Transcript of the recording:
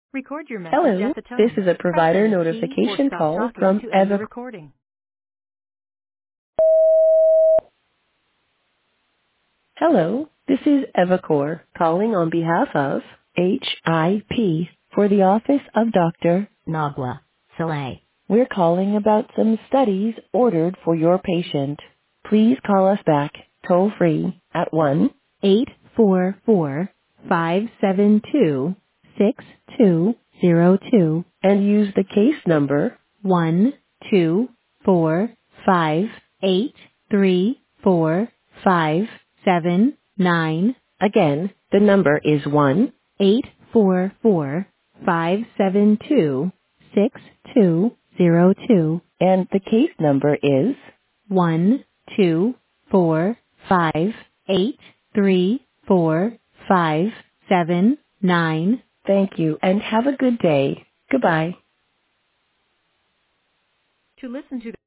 Record your message Hello, at the this tone. is a Press provider any key or notification stop call talking from to end the Eva. recording. Hello, this is Evacor calling on behalf of HIP for the office of Dr. Nagwa Saleh. We're calling about some studies ordered for your patient. Please call us back toll free at 1-844-572-6202 and use the case number 124583457. Again, the number is 1-844-572-6202 and the case number is 124583457. Thank you and have a good day. Goodbye. To listen to